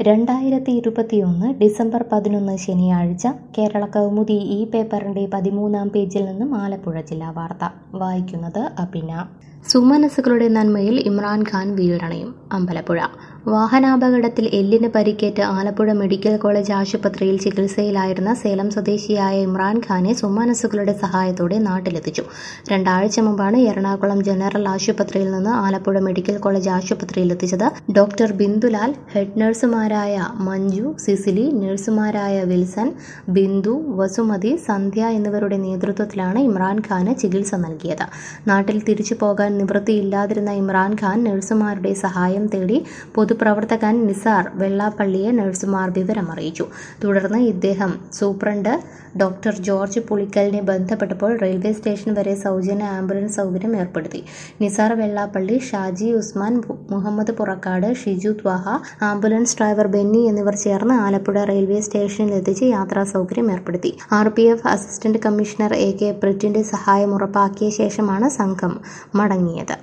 2021 December 11 ശനിയാഴ്ച കേരള കൗമുദി ഈ പേപ്പറിന്റെ 13-ാം പേജിൽ നിന്നും ആലപ്പുഴ ജില്ലാ വാർത്ത വായിക്കുന്നത് അഭിന. സുമനസ്സുകളുടെ നന്മയിൽ ഇമ്രാൻഖാൻ വീഴണയും. അമ്പലപ്പുഴ. വാഹനാപകടത്തിൽ എല്ലിന് പരിക്കേറ്റ് ആലപ്പുഴ മെഡിക്കൽ കോളേജ് ആശുപത്രിയിൽ ചികിത്സയിലായിരുന്ന സേലം സ്വദേശിയായ ഇമ്രാൻഖാനെ സുമനസ്സുകളുടെ സഹായത്തോടെ നാട്ടിലെത്തിച്ചു. രണ്ടാഴ്ച മുമ്പാണ് എറണാകുളം ജനറൽ ആശുപത്രിയിൽ നിന്ന് ആലപ്പുഴ മെഡിക്കൽ കോളേജ് ആശുപത്രിയിലെത്തിച്ചത്. ഡോക്ടർ ബിന്ദുലാൽ, ഹെഡ് നഴ്സുമാരായ മഞ്ജു, സിസിലി, നഴ്സുമാരായ വിൽസൺ, ബിന്ദു, വസുമതി, സന്ധ്യ എന്നിവരുടെ നേതൃത്വത്തിലാണ് ഇമ്രാൻഖാന് ചികിത്സ നൽകിയത്. നാട്ടിൽ തിരിച്ചു പോകാൻ നിവൃത്തിയില്ലാതിരുന്ന ഇമ്രാൻഖാൻ നഴ്സുമാരുടെ സഹായം തേടി പൊതുപ്രവർത്തകൻ നിസാർ വെള്ളാപ്പള്ളിയെ നഴ്സുമാർ വിവരമറിയിച്ചു. തുടർന്ന് ഇദ്ദേഹം സൂപ്രണ്ട് ഡോക്ടർ ജോർജ് പുളിക്കലിനെ ബന്ധപ്പെട്ടപ്പോൾ റെയിൽവേ സ്റ്റേഷൻ വരെ സൗജന്യ ആംബുലൻസ് സൗകര്യം ഏർപ്പെടുത്തി. Nisar Vellappally, Shaji Usman, Muhammad Purakkad, Shiju Thwaha, ambulance driver Benny എന്നിവർ ചേർന്ന് ആലപ്പുഴ റെയിൽവേ സ്റ്റേഷനിൽ എത്തിച്ച് യാത്രാ സൗകര്യം ഏർപ്പെടുത്തി. RPF അസിസ്റ്റന്റ് കമ്മീഷണർ AK പ്രിറ്റിന്റെ സഹായം ഉറപ്പാക്കിയ ശേഷമാണ് സംഘം മടങ്ങിയത്.